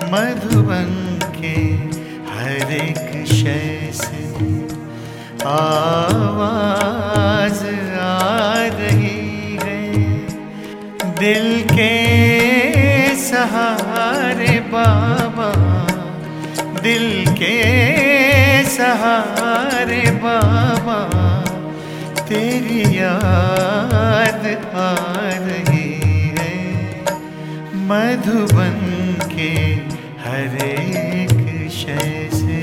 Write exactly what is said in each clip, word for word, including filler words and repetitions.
मधुबन के हर एक शय से आवाज आ रही है। दिल के सहारे बाबा, दिल के सहारे बाबा, तेरी याद आ रही है। मधुबन के हर एक शय से।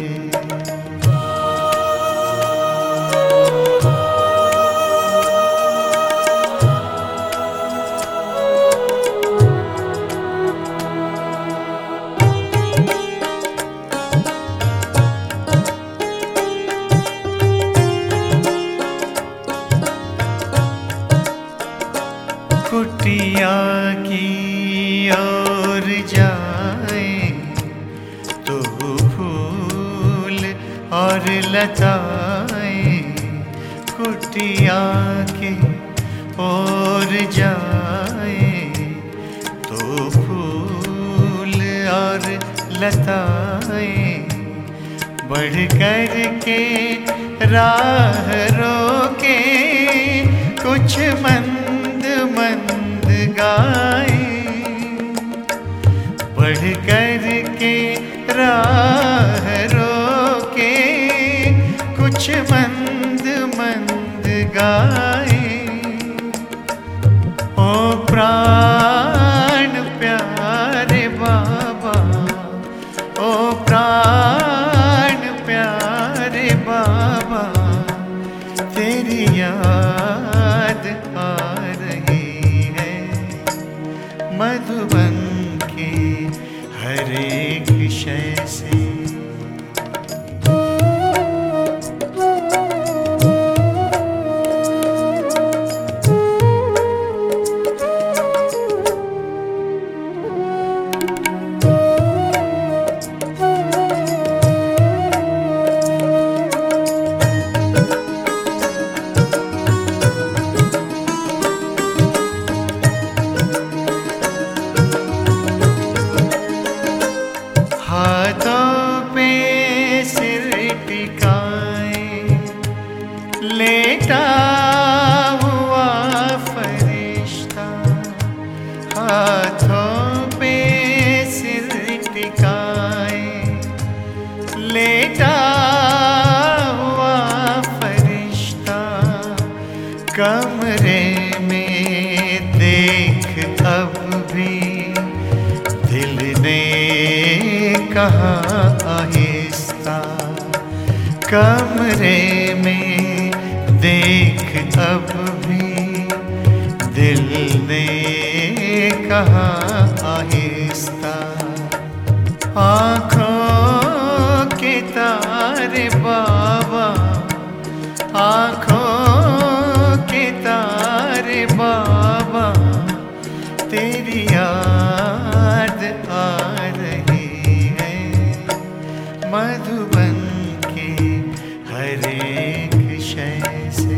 कुटिया की ओर जाए तो फूल और लताएं, कुटिया की ओर जाए तो फूल और लताएं, बढ़ कर के राह रोके कुछ मंद मंद गाए, बढ़ कर के राह रोके कुछ मंद मंद गाए। ओ प्राण प्यारे बाबा, ओ प्राण प्यारे बाबा, तेरी याद आ रही है। मधुबन के हर एक शय से। हाथों पे सिर टिकाए लेटा हुआ फरिश्ता, हाथों पे सिर टिकाए लेटा हुआ फरिश्ता, कमरे में देख अब भी दिल ने कहा आहिस्ता, कमरे में देख अब भी दिल ने कहा आहिस्ता। आँखों के तारे बाबा, आँखों के तारे बाबा, तेरी याद आ रही है। मधुबन के हर एक शय से।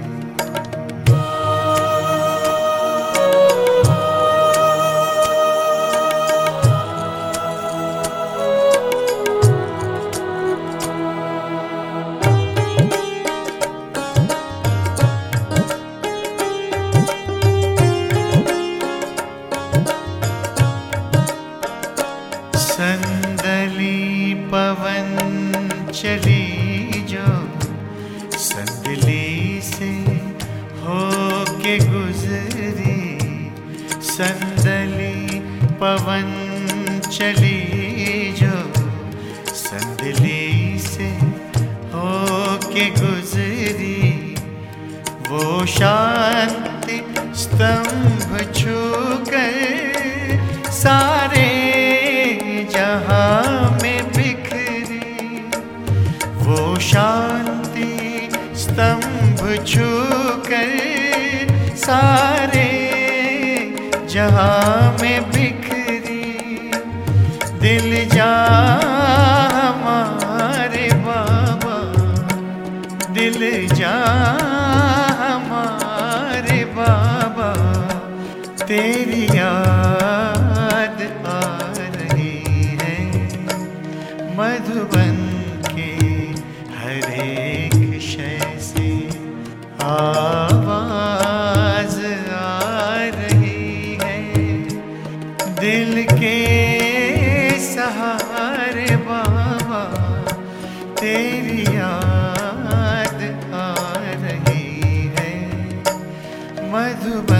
संदली पवन चली जो संदली से होके गुजरी, संदली पवन चली जो संदली से होके गुजरी, वो शांति स्तंभ छूकर सारे जहां में बिखरी, वो शांति स्तंभ छूकर सारे जहां में बिखरी। दिल जा हमारे बाबा, दिल जा हमारे बाबा, तेरी याद आ रही मधुबन के हर एक शय से आवाज आ रही है। दिल के सहारे बाबा तेरी याद आ रही है। मधुबन